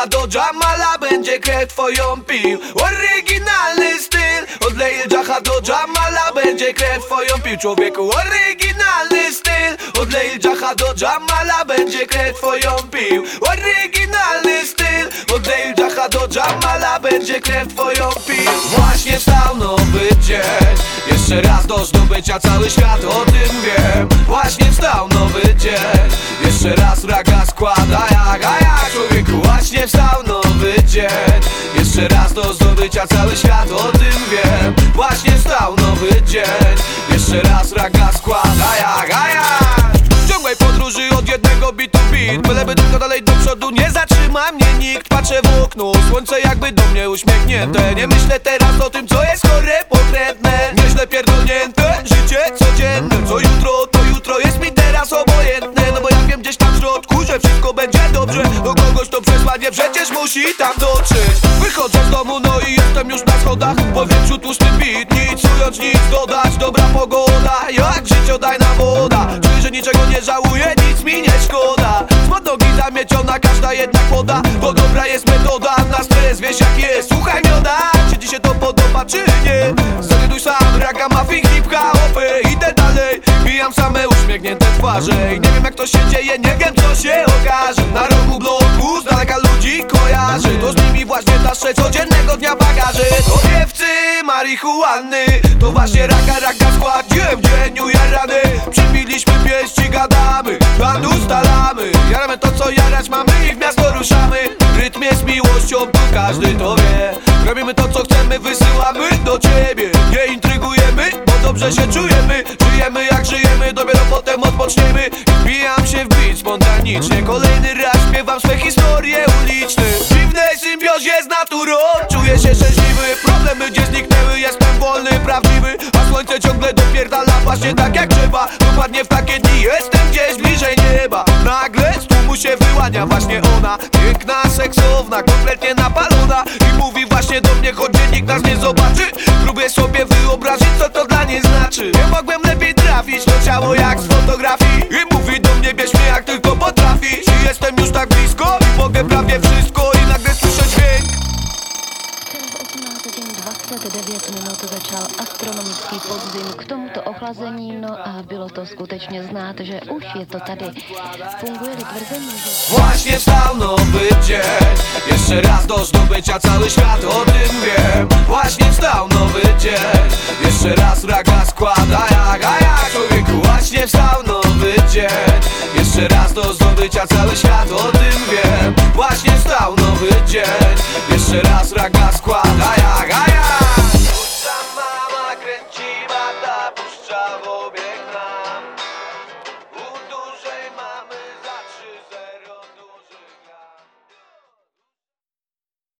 do Jamala będzie krew twoją pił. Oryginalny styl od Lil Jaha do Jamala będzie krew twoją pił. Człowieku, oryginalny styl od Lil Jaha do Jamala będzie krew twoją pił. Oryginalny styl od Lil Jaha do Jamala będzie krew twoją pił. Właśnie wstał nowy dzień, jeszcze raz do zdobycia cały świat o tym wiem. Właśnie wstał nowy dzień, jeszcze raz raga składa jak człowieku, właśnie wstał nowy dzień, jeszcze raz do zdobycia cały świat o tym wiem. Właśnie wstał nowy dzień, jeszcze raz raga składa jak w ciągłej podróży od jednego bitu beat, byleby tylko dalej do przodu, nie zatrzyma mnie nikt. Patrzę w okno, słońce jakby do mnie uśmiechnięte. Nie myślę teraz o tym, co jest chore, pokrętne, nieźle pierdolnięte życie codzienne. Co jutro, to jutro jest mi teraz obojętne. No bo ja wiem gdzieś tam w środku, że wszystko będzie dobrze. Do kogoś to przesłanie przecież musi tam dotrzeć. Wychodzę z domu, no i jestem już na schodach. W powietrzu tłusty beat, nic czując, nic dodać. Dobra pogoda, jak życiodajna woda. Czuję, że niczego nie żałuję, nic mi nie szkoda. Spod nogi zamieciona każda jedna kłoda. To dobra jest metoda, na stres wiesz jak jest. Słuchaj mioda, czy ci się to podoba czy nie? Zawiaduj sam, raga, muffin, hip-hopy. Idę dalej, mijam same uśmiechnięte twarze. I nie wiem jak to się dzieje, nie wiem co się okaże. Na rogu bloku, z daleka ludzi kojarzy. To z nimi właśnie taszę codziennego dnia bagaże. To piewcy marihuany, to właśnie raga składziłem w dzień ujarany. Przybiliśmy pieści, gadamy, plan ustalamy. Jaramy to co jarać mamy i w miasto ruszamy. Rytm jest miłością, tu każdy to wie. Robimy to co chcemy, wysyłamy do ciebie. Nie intrygujemy, bo dobrze się czujemy. Żyjemy jak żyjemy, dopiero potem odpoczniemy. Wbijam się w beat spontanicznie, kolejny raz śpiewam swe historie uliczne. W dziwnej symbiozie z naturą czuję się szczęśliwy. Problemy gdzie zniknęły, jestem wolny, prawdziwy. A słońce ciągle dopierdala właśnie tak jak trzeba. Dokładnie w takie dni jestem gdzieś bliżej nieba. Nagle z tłumu się wyłania właśnie ona. Piękna, seksowna, kompletnie napalona. I mówi właśnie do mnie, choć nikt nas nie zobaczy. Próbuję sobie wyobrazić co to dla niej znaczy. Nie mogłem lepiej trafić, to ciało jak z fotografii. I mówi do mnie, bierz mnie jak tylko potrafisz. I jestem już tak blisko i mogę prawie wszystko. I nagle słyszę dźwięk. Dzień 29 minut začal astronomický podzim, k tomuto ochlazení, no a bylo to skutečně znát, že už je to tady. Funguje-li tvrzení, že... Właśnie wstał nowy dzień, jeszcze raz do zdobycia cały świat o tym wiem. Właśnie wstał nowy dzień, jeszcze raz raga składa jak człowieku. Właśnie wstał nowy dzień, jeszcze raz do zdobycia cały świat o tym wiem. Właśnie wstał nowy dzień, jeszcze raz raga składa jak Puszcza mama, kręci mata, puszcza w obieg nas.